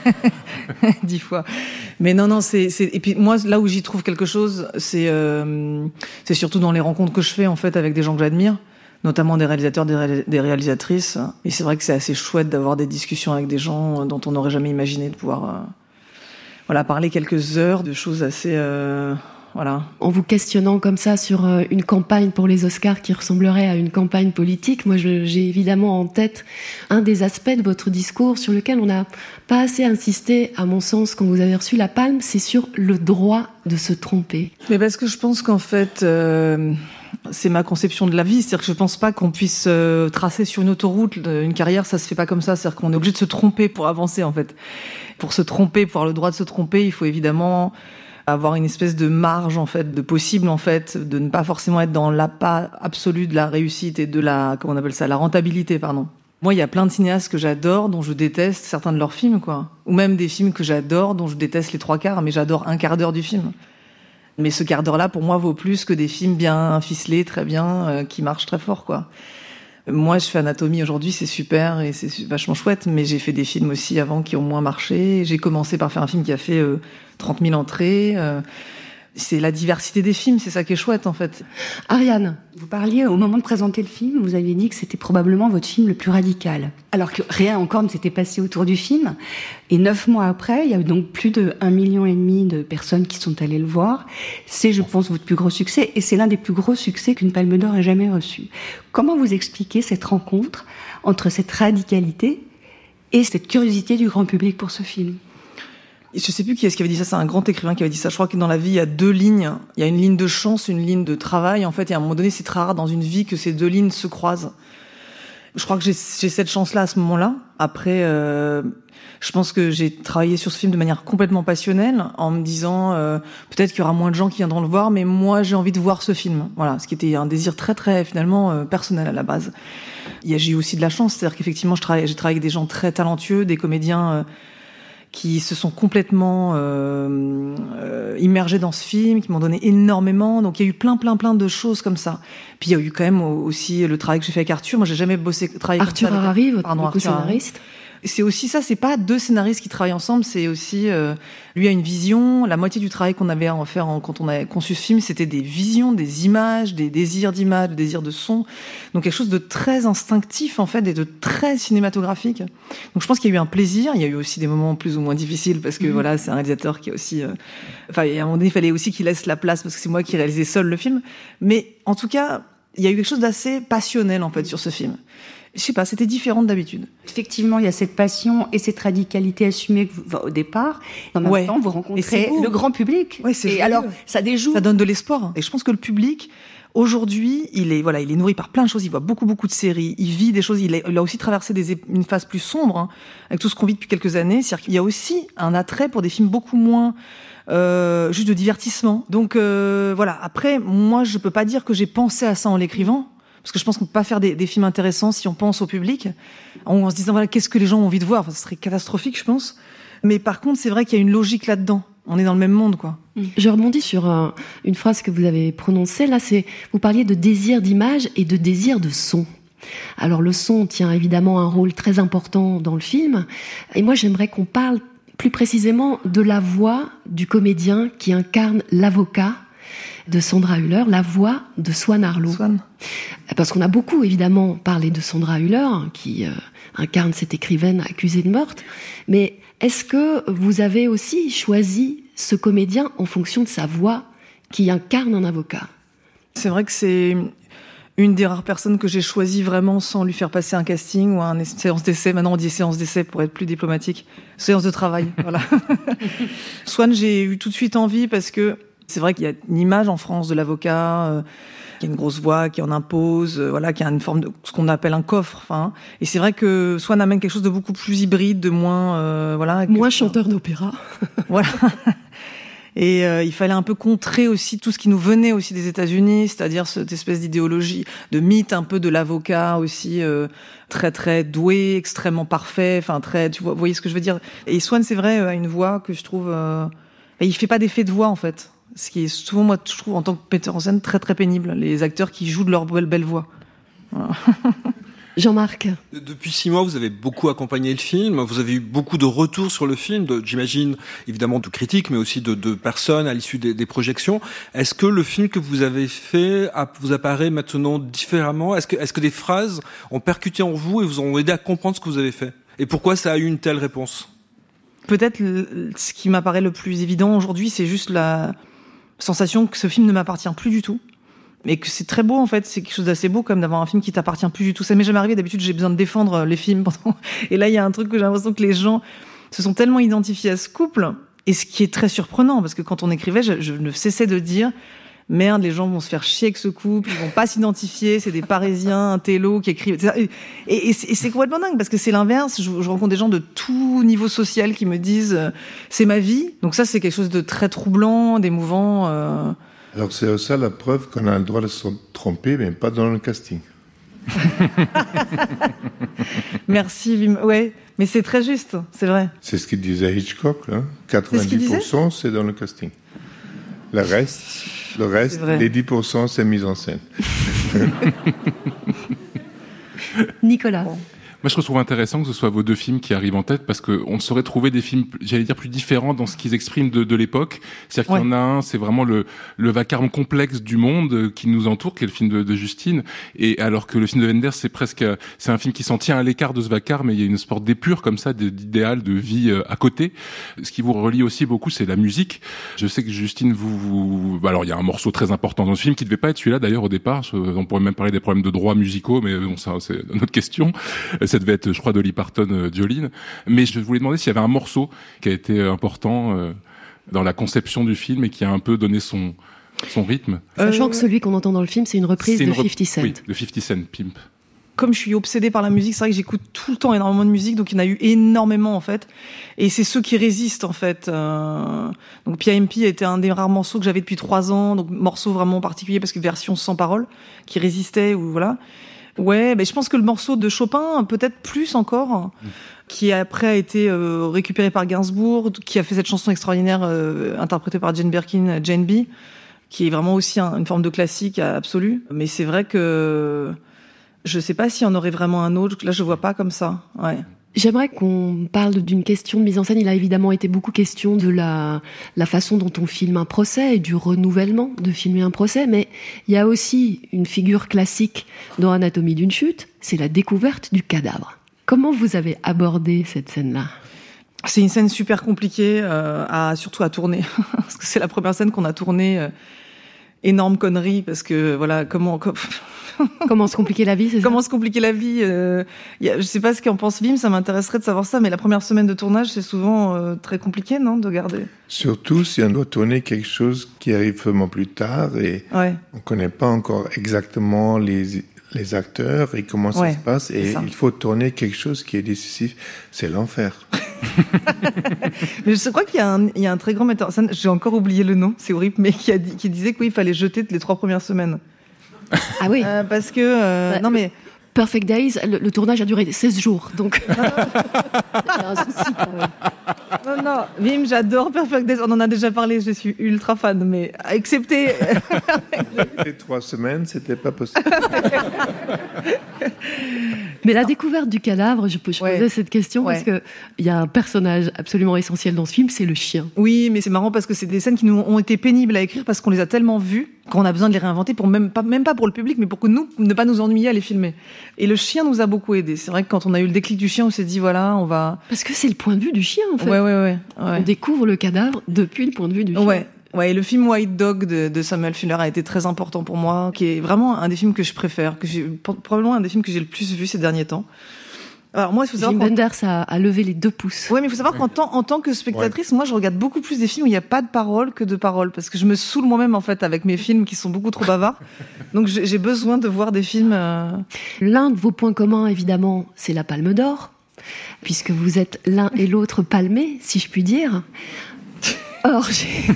Dix fois. Mais non, non, c'est, c'est, et puis moi, là où j'y trouve quelque chose, c'est, euh, c'est surtout dans les rencontres que je fais, en fait, avec des gens que j'admire, notamment des réalisateurs, des, ré... des réalisatrices. Et c'est vrai que c'est assez chouette d'avoir des discussions avec des gens dont on n'aurait jamais imaginé de pouvoir, euh, voilà, parler quelques heures de choses assez, euh, voilà. En vous questionnant comme ça sur une campagne pour les Oscars qui ressemblerait à une campagne politique, moi je, j'ai évidemment en tête un des aspects de votre discours sur lequel on n'a pas assez insisté, à mon sens, quand vous avez reçu la Palme, c'est sur le droit de se tromper. Mais parce que je pense qu'en fait, euh, c'est ma conception de la vie, c'est-à-dire que je pense pas qu'on puisse euh, tracer sur une autoroute une carrière, ça se fait pas comme ça, c'est-à-dire qu'on est obligé de se tromper pour avancer en fait. Pour se tromper, pour avoir le droit de se tromper, il faut évidemment avoir une espèce de marge en fait, de possible en fait, de ne pas forcément être dans l'appât absolu de la réussite et de la, comment on appelle ça, la rentabilité, pardon. Moi, il y a plein de cinéastes que j'adore, dont je déteste certains de leurs films, quoi. Ou même des films que j'adore, dont je déteste les trois quarts, mais j'adore un quart d'heure du film. Mais ce quart d'heure-là, pour moi, vaut plus que des films bien ficelés, très bien, euh, qui marchent très fort, quoi. Moi, je fais Anatomie aujourd'hui, c'est super et c'est vachement chouette, mais j'ai fait des films aussi avant qui ont moins marché. J'ai commencé par faire un film qui a fait euh, trente mille entrées. Euh, c'est la diversité des films, c'est ça qui est chouette, en fait. Ariane. Vous parliez, au moment de présenter le film, vous aviez dit que c'était probablement votre film le plus radical. Alors que rien encore ne s'était passé autour du film. Et neuf mois après, il y a eu donc plus de un million et demi de personnes qui sont allées le voir. C'est, je pense, votre plus gros succès. Et c'est l'un des plus gros succès qu'une Palme d'Or ait jamais reçu. Comment vous expliquez cette rencontre entre cette radicalité et cette curiosité du grand public pour ce film ? Je sais plus qui est-ce qui avait dit ça, c'est un grand écrivain qui avait dit ça. Je crois que dans la vie, il y a deux lignes. Il y a une ligne de chance, une ligne de travail. En fait, et à un moment donné, c'est très rare dans une vie que ces deux lignes se croisent. Je crois que j'ai, j'ai cette chance-là à ce moment-là. Après, euh, je pense que j'ai travaillé sur ce film de manière complètement passionnelle, en me disant euh, peut-être qu'il y aura moins de gens qui viendront le voir, mais moi, j'ai envie de voir ce film. Voilà, ce qui était un désir très, très finalement euh, personnel à la base. Il y a, j'ai eu aussi de la chance, c'est-à-dire qu'effectivement, je travaille, j'ai travaillé avec des gens très talentueux, des comédiens. Euh, qui se sont complètement euh, euh, immergés dans ce film, qui m'ont donné énormément. Donc il y a eu plein, plein, plein de choses comme ça. Puis il y a eu quand même aussi le travail que j'ai fait avec Arthur. Moi, j'ai jamais bossé travaillé Arthur comme ça. Harari, votre Pardon, Arthur scénariste. C'est aussi ça, c'est pas deux scénaristes qui travaillent ensemble, c'est aussi euh, lui a une vision. La moitié du travail qu'on avait à en faire en, quand on a conçu ce film, c'était des visions, des images, des désirs d'images, des désirs de son. Donc quelque chose de très instinctif en fait et de très cinématographique. Donc je pense qu'il y a eu un plaisir. Il y a eu aussi des moments plus ou moins difficiles parce que mmh. voilà, c'est un réalisateur qui a aussi. Euh... Enfin, à un moment donné, il fallait aussi qu'il laisse la place parce que c'est moi qui réalisais seul le film. Mais en tout cas, il y a eu quelque chose d'assez passionnel en fait sur ce film. Je sais pas, c'était différent d'habitude. Effectivement, il y a cette passion et cette radicalité assumée au départ. En même ouais. temps, vous rencontrez le grand public. Ouais, c'est et joyeux. alors, ça déjoue. Ça donne de l'espoir. Et je pense que le public, aujourd'hui, il est, voilà, il est nourri par plein de choses. Il voit beaucoup, beaucoup de séries. Il vit des choses. Il a, il a aussi traversé des, une phase plus sombre, hein, avec tout ce qu'on vit depuis quelques années. C'est-à-dire qu'il y a aussi un attrait pour des films beaucoup moins, euh, juste de divertissement. Donc, euh, voilà. Après, moi, je peux pas dire que j'ai pensé à ça en l'écrivant. Parce que je pense qu'on peut pas faire des, des films intéressants si on pense au public, en, en se disant voilà qu'est-ce que les gens ont envie de voir. Enfin, ce serait catastrophique, je pense. Mais par contre, c'est vrai qu'il y a une logique là-dedans. On est dans le même monde, quoi. Je rebondis sur un, une phrase que vous avez prononcée. Là, c'est vous parliez de désir d'image et de désir de son. Alors le son tient évidemment un rôle très important dans le film. Et moi, j'aimerais qu'on parle plus précisément de la voix du comédien qui incarne l'avocat de Sandra Hüller, la voix de Swan Arlo. Swan. Parce qu'on a beaucoup, évidemment, parlé de Sandra Hüller, qui euh, incarne cette écrivaine accusée de meurtre. Mais est-ce que vous avez aussi choisi ce comédien en fonction de sa voix qui incarne un avocat ? C'est vrai que c'est une des rares personnes que j'ai choisi vraiment sans lui faire passer un casting ou une séance d'essai. Maintenant, on dit séance d'essai pour être plus diplomatique. Séance de travail, voilà. Swan, j'ai eu tout de suite envie parce que c'est vrai qu'il y a une image en France de l'avocat euh, qui a une grosse voix, qui en impose, euh, voilà, qui a une forme de ce qu'on appelle un coffre. Enfin, et c'est vrai que Swan amène quelque chose de beaucoup plus hybride, de moins, euh, voilà, moins que, chanteur d'opéra. Voilà. Et euh, il fallait un peu contrer aussi tout ce qui nous venait aussi des États-Unis, c'est-à-dire cette espèce d'idéologie, de mythe un peu de l'avocat aussi euh, très très doué, extrêmement parfait, enfin très, tu vois, vous voyez ce que je veux dire. Et Swan, c'est vrai, a une voix que je trouve, euh, et il fait pas d'effet de voix en fait. Ce qui est souvent, moi, je trouve, en tant que metteur en scène, très, très pénible. Les acteurs qui jouent de leur belle, belle voix. Voilà. Jean-Marc. Depuis six mois, vous avez beaucoup accompagné le film. Vous avez eu beaucoup de retours sur le film, de, j'imagine, évidemment, de critiques, mais aussi de, de personnes à l'issue des, des projections. Est-ce que le film que vous avez fait vous apparaît maintenant différemment ? Est-ce que, est-ce que des phrases ont percuté en vous et vous ont aidé à comprendre ce que vous avez fait ? Et pourquoi ça a eu une telle réponse ? Peut-être ce qui m'apparaît le plus évident aujourd'hui, c'est juste la sensation que ce film ne m'appartient plus du tout. Mais que c'est très beau, en fait. C'est quelque chose d'assez beau, comme d'avoir un film qui t'appartient plus du tout. Ça m'est jamais arrivé. D'habitude, j'ai besoin de défendre les films. Et là, il y a un truc que j'ai l'impression que les gens se sont tellement identifiés à ce couple. Et ce qui est très surprenant, parce que quand on écrivait, je, je ne cessais de dire, merde, les gens vont se faire chier avec ce couple, ils vont pas s'identifier, c'est des Parisiens, un télo qui écrivent, et cetera. Et, et, et, c'est, et c'est complètement dingue, parce que c'est l'inverse. Je, je rencontre des gens de tout niveau social qui me disent, euh, c'est ma vie. Donc ça, c'est quelque chose de très troublant, d'émouvant. Euh... Alors c'est ça la preuve qu'on a le droit de se tromper, mais pas dans le casting. Merci, Wim. Ouais, mais c'est très juste, c'est vrai. C'est ce qu'il disait Hitchcock, hein. quatre-vingt-dix pour cent c'est, c'est dans le casting. Le reste, le reste, les dix pour cent c'est mise en scène. Nicolas. Moi, je trouve intéressant que ce soit vos deux films qui arrivent en tête parce que on saurait trouver des films, j'allais dire, plus différents dans ce qu'ils expriment de, de l'époque. C'est-à-dire ouais. qu'il y en a un, c'est vraiment le, le vacarme complexe du monde qui nous entoure, qui est le film de, de Justine. Et alors que le film de Wenders, c'est presque, c'est un film qui s'en tient à l'écart de ce vacarme, mais il y a une sorte d'épure comme ça, d'idéal, de vie à côté. Ce qui vous relie aussi beaucoup, c'est la musique. Je sais que Justine, vous, vous, alors il y a un morceau très important dans ce film qui devait pas être celui-là d'ailleurs au départ. On pourrait même parler des problèmes de droits musicaux, mais bon, ça, c'est une autre question. Ça devait être, je crois, Dolly Parton, euh, Jolene. Mais je voulais demander s'il y avait un morceau qui a été important euh, dans la conception du film et qui a un peu donné son, son rythme. Sachant euh... que celui qu'on entend dans le film, c'est une reprise c'est une de rep... fifty Cent. Oui, de fifty Cent, Pimp. Comme je suis obsédée par la musique, c'est vrai que j'écoute tout le temps énormément de musique, donc il y en a eu énormément en fait. Et c'est ceux qui résistent en fait. Euh... Donc P I M P était un des rares morceaux que j'avais depuis trois ans, donc morceau vraiment particulier parce que version sans parole, qui résistait ou voilà. Ouais, mais je pense que le morceau de Chopin, peut-être plus encore, mmh. qui après a été euh, récupéré par Gainsbourg, qui a fait cette chanson extraordinaire euh, interprétée par Jane Birkin, Jane B, qui est vraiment aussi un, une forme de classique absolue. Mais c'est vrai que je sais pas s'il y en aurait vraiment un autre. Là, je vois pas comme ça. Ouais. J'aimerais qu'on parle d'une question de mise en scène. Il a évidemment été beaucoup question de la, la façon dont on filme un procès et du renouvellement de filmer un procès, mais il y a aussi une figure classique dans Anatomie d'une chute, c'est la découverte du cadavre. Comment vous avez abordé cette scène-là ? C'est une scène super compliquée, euh, à, surtout à tourner, parce que c'est la première scène qu'on a tournée. Euh, énorme connerie, parce que voilà, comment... Comme, Comment se compliquer la vie, c'est ça? Comment se compliquer la vie euh, y a, je sais pas ce qu'en pense Wim, ça m'intéresserait de savoir ça, mais la première semaine de tournage, c'est souvent euh, très compliqué, non, de garder? Surtout si on doit tourner quelque chose qui arrive vraiment plus tard et ouais. on connaît pas encore exactement les, les acteurs et comment ça ouais, se passe. Et il faut tourner quelque chose qui est décisif. C'est l'enfer. Mais je crois qu'il y a un, il y a un très grand metteur, ça, j'ai encore oublié le nom, c'est horrible, mais qui, a dit, qui disait qu'il fallait jeter les trois premières semaines. Ah oui. Euh, parce que euh, bah, non mais Perfect Days, le, le tournage a duré seize jours, donc il y a un souci. Non non, Wim, j'adore Perfect Days, on en a déjà parlé, je suis ultra fan, mais excepté les trois semaines, c'était pas possible. Mais la découverte du cadavre, je, je ouais. posais cette question ouais. parce que il y a un personnage absolument essentiel dans ce film, c'est le chien. Oui, mais c'est marrant parce que c'est des scènes qui nous ont été pénibles à écrire parce qu'on les a tellement vues qu'on a besoin de les réinventer pour même pas, même pas pour le public, mais pour que nous ne pas nous ennuyer à les filmer. Et le chien nous a beaucoup aidé. C'est vrai que quand on a eu le déclic du chien, on s'est dit voilà, on va. Parce que c'est le point de vue du chien en fait. Ouais, ouais, ouais. ouais. On découvre le cadavre depuis le point de vue du chien. Ouais. Ouais, et le film White Dog de, de Samuel Fuller a été très important pour moi, qui est vraiment un des films que je préfère, que j'ai, probablement un des films que j'ai le plus vu ces derniers temps. Alors moi, il faut savoir. Wim Wenders a, a levé les deux pouces. Ouais, mais il faut savoir qu'en tant, en tant que spectatrice, ouais. moi, je regarde beaucoup plus des films où il n'y a pas de paroles que de paroles, parce que je me saoule moi-même en fait avec mes films qui sont beaucoup trop bavards. Donc j'ai, j'ai besoin de voir des films. Euh... L'un de vos points communs, évidemment, c'est la Palme d'Or, puisque vous êtes l'un et l'autre palmés, si je puis dire. Or, j'ai...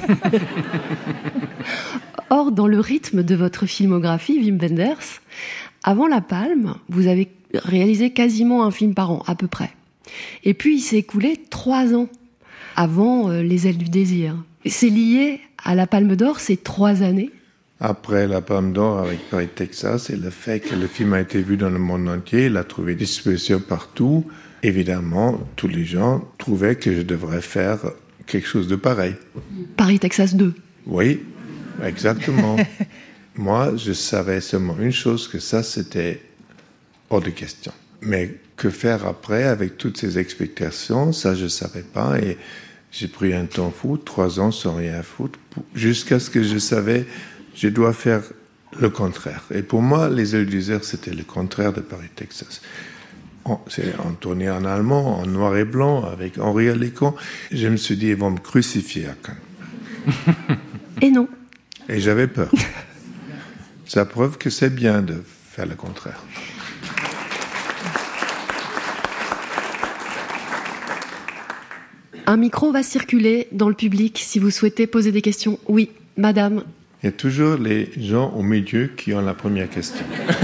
Or, dans le rythme de votre filmographie, Wim Wenders, avant la Palme, vous avez réalisé quasiment un film par an, à peu près. Et puis, il s'est écoulé trois ans avant euh, Les Ailes du Désir. C'est lié à la Palme d'Or, ces trois années? Après la Palme d'Or avec Paris, Texas, et le fait que le film a été vu dans le monde entier, il a trouvé distribution partout. Évidemment, tous les gens trouvaient que je devrais faire quelque chose de pareil. Paris, Texas deux. Oui, exactement. Moi, je savais seulement une chose, que ça, c'était hors de question. Mais que faire après, avec toutes ces expectations, ça, je ne savais pas. Et j'ai pris un temps fou, trois ans sans rien foutre, jusqu'à ce que je savais, je dois faire le contraire. Et pour moi, Les Ailes du Désir, c'était le contraire de Paris, Texas. C'est en tournée en allemand, en noir et blanc, avec Henri Alécon. Je me suis dit, ils vont me crucifier à Cannes. Et non. Et j'avais peur. Ça prouve que c'est bien de faire le contraire. Un micro va circuler dans le public si vous souhaitez poser des questions. Oui, madame. Il y a toujours les gens au milieu qui ont la première question.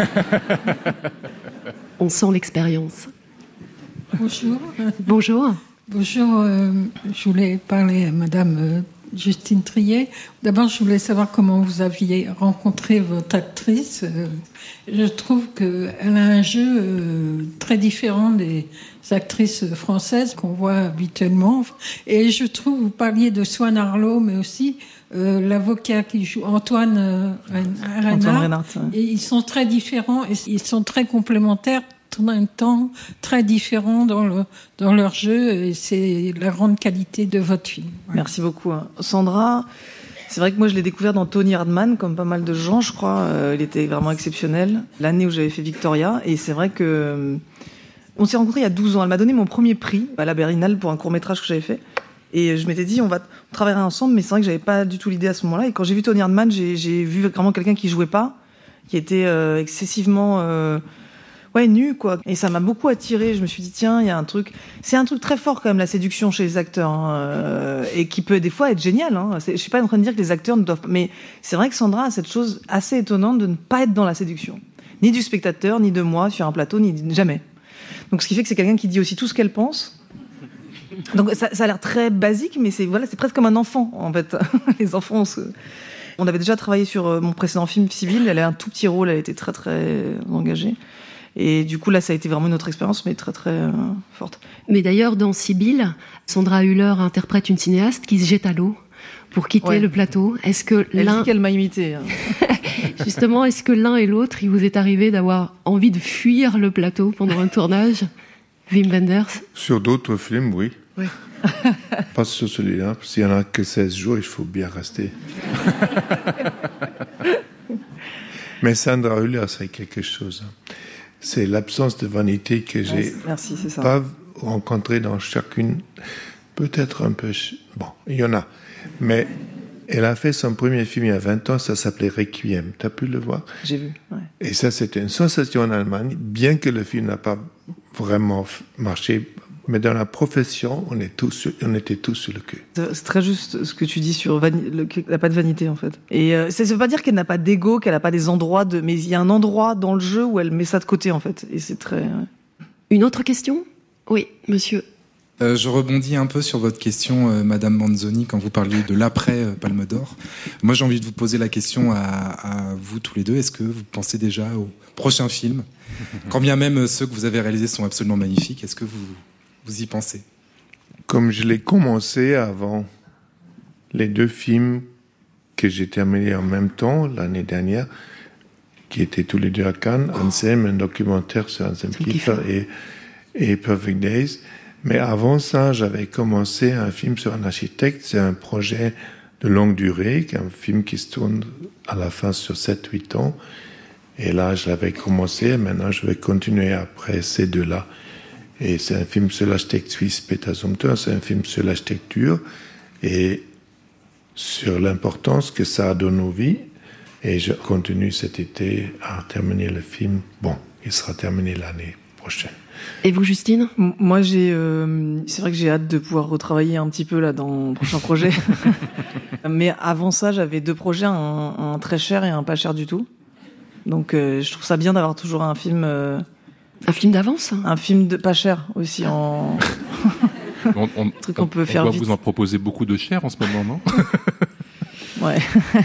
On sent l'expérience. Bonjour. Bonjour. Bonjour, euh, je voulais parler à madame euh, Justine Triet. D'abord, je voulais savoir comment vous aviez rencontré votre actrice. Euh, je trouve qu'elle a un jeu euh, très différent des actrices françaises qu'on voit habituellement. Et je trouve, vous parliez de Swan Arlo, mais aussi euh, l'avocat qui joue Antoine euh, Reinhardt. Antoine Reinhardt, ouais. Et ils sont très différents et ils sont très complémentaires, en même temps très différents dans, le, dans leur jeu, et c'est la grande qualité de votre film. Voilà. Merci beaucoup. Hein. Sandra, c'est vrai que moi je l'ai découvert dans Tony Erdmann, comme pas mal de gens, je crois. Euh, il était vraiment exceptionnel. L'année où j'avais fait Victoria, et c'est vrai que euh, on s'est rencontrés il y a douze ans. Elle m'a donné mon premier prix à la Berlinale pour un court-métrage que j'avais fait. Et je m'étais dit, on va on travaillera ensemble, mais c'est vrai que j'avais pas du tout l'idée à ce moment-là. Et quand j'ai vu Tony Erdmann, j'ai, j'ai vu vraiment quelqu'un qui jouait pas, qui était euh, excessivement... Euh, Ouais, nu, quoi. Et ça m'a beaucoup attirée. Je me suis dit, tiens, il y a un truc... C'est un truc très fort, quand même, la séduction chez les acteurs. Hein, euh, et qui peut, des fois, être génial. Hein. C'est, je suis pas en train de dire que les acteurs ne doivent pas... Mais c'est vrai que Sandra a cette chose assez étonnante de ne pas être dans la séduction. Ni du spectateur, ni de moi, sur un plateau, ni jamais. Donc, ce qui fait que c'est quelqu'un qui dit aussi tout ce qu'elle pense. Donc, ça, ça a l'air très basique, mais c'est, voilà, c'est presque comme un enfant, en fait. Les enfants, on se... On avait déjà travaillé sur mon précédent film, Civil. Elle a un tout petit rôle, elle était très, très engagée. Et du coup, là, ça a été vraiment une autre expérience, mais très, très euh, forte. Mais d'ailleurs, dans Sibylle, Sandra Hüller interprète une cinéaste qui se jette à l'eau pour quitter ouais. le plateau. Est-ce que Elle l'un... dit qu'elle m'a imité. Hein. Justement, est-ce que l'un et l'autre, il vous est arrivé d'avoir envie de fuir le plateau pendant un tournage, Wim Wenders? Sur d'autres films, oui. Oui. Pas sur celui-là, parce qu'il n'y en a que seize jours, il faut bien rester. Mais Sandra Hüller, c'est quelque chose. C'est l'absence de vanité que j'ai Merci, c'est ça. pas rencontrée dans chacune. Peut-être un peu... Bon, il y en a. Mais elle a fait son premier film il y a vingt ans, ça s'appelait Requiem. Tu as pu le voir ? J'ai vu, ouais. Et ça, c'était une sensation en Allemagne, bien que le film n'a pas vraiment marché. Mais dans la profession, on, est tous sur, on était tous sur le cul. C'est très juste ce que tu dis sur vani- le, qu'elle n'a pas de vanité, en fait. Et euh, ça ne veut pas dire qu'elle n'a pas d'ego, qu'elle n'a pas des endroits de... Mais il y a un endroit dans le jeu où elle met ça de côté, en fait. Et c'est très... Ouais. Une autre question ? Oui, monsieur. Euh, je rebondis un peu sur votre question, euh, Madame Manzoni, quand vous parliez de l'après euh, Palme d'Or. Moi, j'ai envie de vous poser la question à, à vous tous les deux. Est-ce que vous pensez déjà au prochain film ? Quand bien même ceux que vous avez réalisés sont absolument magnifiques, est-ce que vous... Vous y pensez ? Comme je l'ai commencé avant les deux films que j'ai terminés en même temps l'année dernière, qui étaient tous les deux à Cannes, Ansem, un documentaire sur Ansem Kiefer et, et Perfect Days. Mais avant ça, j'avais commencé un film sur un architecte. C'est un projet de longue durée, un film qui se tourne à la fin sur sept huit ans. Et là, je l'avais commencé, et maintenant je vais continuer après ces deux-là. Et c'est un film sur l'architecte suisse Peter Zumthor, c'est un film sur l'architecture et sur l'importance que ça a dans nos vies. Et je continue cet été à terminer le film. Bon, il sera terminé l'année prochaine. Et vous, Justine ? M- Moi, j'ai, euh, c'est vrai que j'ai hâte de pouvoir retravailler un petit peu là dans le prochain projet. Mais avant ça, j'avais deux projets, un, un très cher et un pas cher du tout. Donc, euh, je trouve ça bien d'avoir toujours un film... Euh, Un film d'avance ? Un film de pas cher aussi en. On, on, truc qu'on peut on faire doit vite. vous en proposer beaucoup de cher en ce moment, non ? Ouais.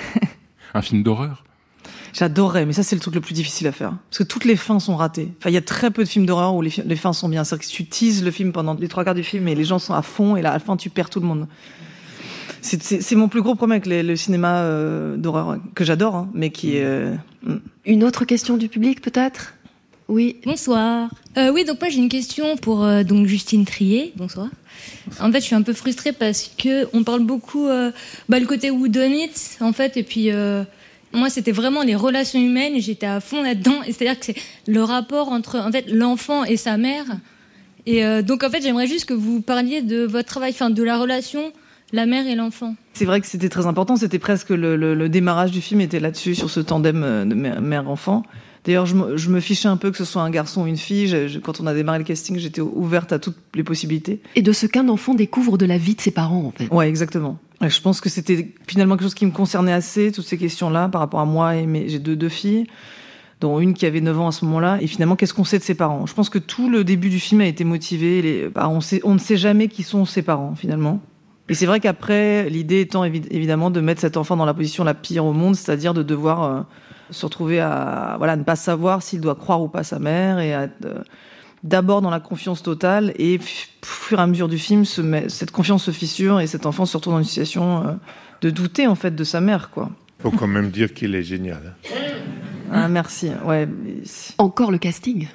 Un film d'horreur ? J'adorais, mais ça c'est le truc le plus difficile à faire. Parce que toutes les fins sont ratées. Enfin, il y a très peu de films d'horreur où les, fi- les fins sont bien. C'est-à-dire que tu teases le film pendant les trois quarts du film et les gens sont à fond et là, à la fin, tu perds tout le monde. C'est, c'est, c'est mon plus gros problème avec les, le cinéma euh, d'horreur, que j'adore, hein, mais qui est... Euh... Une autre question du public, peut-être ? Oui. Bonsoir. Euh, oui, donc moi j'ai une question pour euh, donc Justine Triet. Bonsoir. En fait, je suis un peu frustrée parce que on parle beaucoup euh, bah, le côté whodunit en fait, et puis euh, moi c'était vraiment les relations humaines et j'étais à fond là-dedans. Et c'est-à-dire que c'est le rapport entre en fait l'enfant et sa mère. Et euh, donc en fait, j'aimerais juste que vous parliez de votre travail, enfin de la relation la mère et l'enfant. C'est vrai que c'était très important. C'était presque le, le, le démarrage du film était là-dessus, sur ce tandem de mère-enfant. D'ailleurs, je me, je me fichais un peu que ce soit un garçon ou une fille. Je, je, quand on a démarré le casting, j'étais ouverte à toutes les possibilités. Et de ce qu'un enfant découvre de la vie de ses parents, en fait. Ouais, exactement. Et je pense que c'était finalement quelque chose qui me concernait assez, toutes ces questions-là, par rapport à moi et mes... J'ai deux, deux filles, dont une qui avait neuf ans à ce moment-là. Et finalement, qu'est-ce qu'on sait de ses parents ? Je pense que tout le début du film a été motivé. Les... Bah, on, sait, on ne sait jamais qui sont ses parents, finalement. Et c'est vrai qu'après, l'idée étant évi- évidemment de mettre cet enfant dans la position la pire au monde, c'est-à-dire de devoir... Euh, se retrouver à voilà, ne pas savoir s'il doit croire ou pas sa mère, et à être euh, d'abord dans la confiance totale, et f- au fur et à mesure du film, se met, cette confiance se fissure, et cet enfant se retrouve dans une situation euh, de douter en fait de sa mère, quoi. Faut quand même dire qu'il est génial. Ah, merci. Ouais. Encore le casting.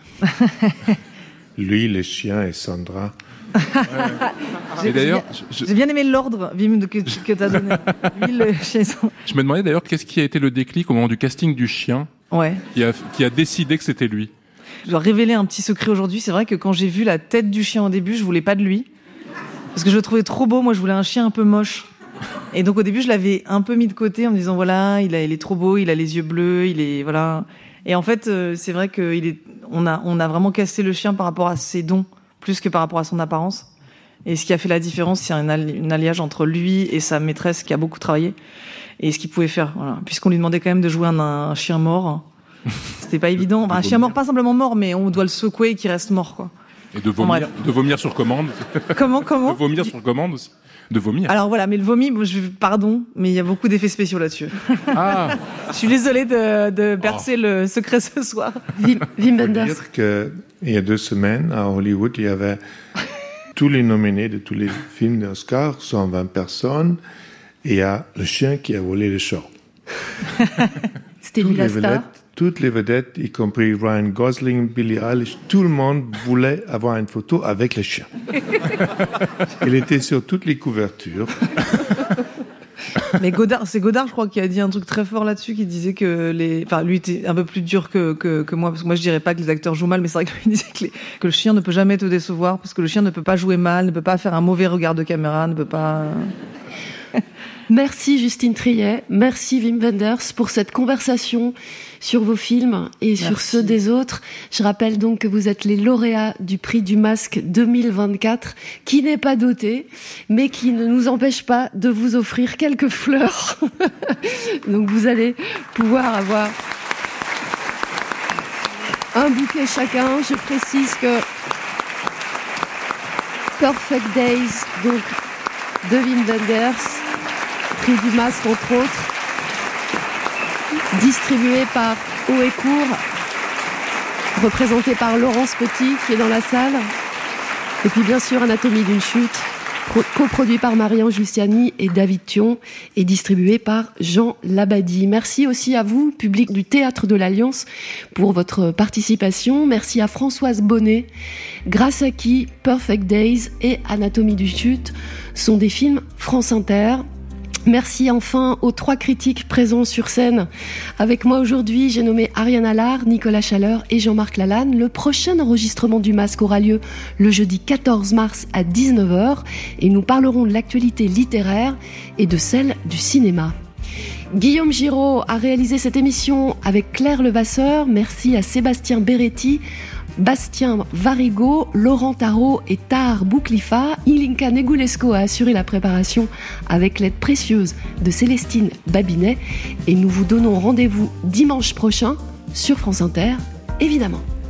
Lui, les chiens et Sandra. J'ai, Et d'ailleurs, j'ai, je- j'ai bien aimé l'ordre, Wim, que, que tu as donné. Lui, le chien. Je me demandais d'ailleurs qu'est-ce qui a été le déclic au moment du casting du chien Ouais. qui a, qui a décidé que c'était lui. Je dois révéler un petit secret aujourd'hui. C'est vrai que quand j'ai vu la tête du chien au début, je voulais pas de lui. Parce que je le trouvais trop beau. Moi, je voulais un chien un peu moche. Et donc, au début, je l'avais un peu mis de côté en me disant, voilà, il, a, il est trop beau, il a les yeux bleus, il est, voilà. Et en fait, euh, c'est vrai qu'il est, on a, on a vraiment cassé le chien par rapport à ses dons, plus que par rapport à son apparence. Et ce qui a fait la différence, c'est un, alli- un alliage entre lui et sa maîtresse qui a beaucoup travaillé. Et ce qu'il pouvait faire, voilà. Puisqu'on lui demandait quand même de jouer un, un chien mort. C'était pas évident. Enfin, un chien mort, pas simplement mort, mais on doit le secouer et qu'il reste mort, quoi. Et de vomir, de vomir sur commande. Comment, comment De vomir sur commande aussi. De vomir. Alors voilà, mais le vomi, bon, je, pardon, mais il y a beaucoup d'effets spéciaux là-dessus. Ah. Je suis désolée de, de bercer oh. le secret ce soir. Wim, Wim Je Wenders. veux dire qu'il y a deux semaines, à Hollywood, il y avait tous les nominés de tous les films d'Oscar, cent vingt personnes, et il y a le chien qui a volé le show. C'était toutes, lui la les star. vedettes, toutes les vedettes, y compris Ryan Gosling, Billie Eilish, tout le monde voulait avoir une photo avec le chien. Il était sur toutes les couvertures. Mais Godard, c'est Godard, je crois, qui a dit un truc très fort là-dessus, qui disait que les, enfin, lui était un peu plus dur que, que, que moi, parce que moi je dirais pas que les acteurs jouent mal, mais c'est vrai que lui disait que, les, que le chien ne peut jamais te décevoir, parce que le chien ne peut pas jouer mal, ne peut pas faire un mauvais regard de caméra, ne peut pas... Merci Justine Triet, merci Wim Wenders pour cette conversation sur vos films et merci. Sur ceux des autres. Je rappelle donc que vous êtes les lauréats du prix du Masque deux mille vingt-quatre, qui n'est pas doté, mais qui ne nous empêche pas de vous offrir quelques fleurs. Donc vous allez pouvoir avoir un bouquet chacun. Je précise que Perfect Days, donc de Wim Wenders, prix du Masque entre autres, distribué par Haut et Court, représenté par Laurence Petit qui est dans la salle, et puis bien sûr Anatomie d'une chute, coproduit par Marianne Giustiani et David Thion, et distribué par Jean Labadie. Merci aussi à vous, public du Théâtre de l'Alliance, pour votre participation. Merci à Françoise Bonnet, grâce à qui Perfect Days et Anatomie d'une chute sont des films France Inter. Merci enfin aux trois critiques présents sur scène. Avec moi aujourd'hui, j'ai nommé Ariane Allard, Nicolas Chaleur et Jean-Marc Lalanne. Le prochain enregistrement du Masque aura lieu le jeudi quatorze mars à dix-neuf heures et nous parlerons de l'actualité littéraire et de celle du cinéma. Guillaume Giraud a réalisé cette émission avec Claire Levasseur. Merci à Sébastien Beretti, Bastien Varigo, Laurent Tarot et Tahar Bouklifa. Ilinka Negulesco a assuré la préparation avec l'aide précieuse de Célestine Babinet. Et nous vous donnons rendez-vous dimanche prochain sur France Inter, évidemment.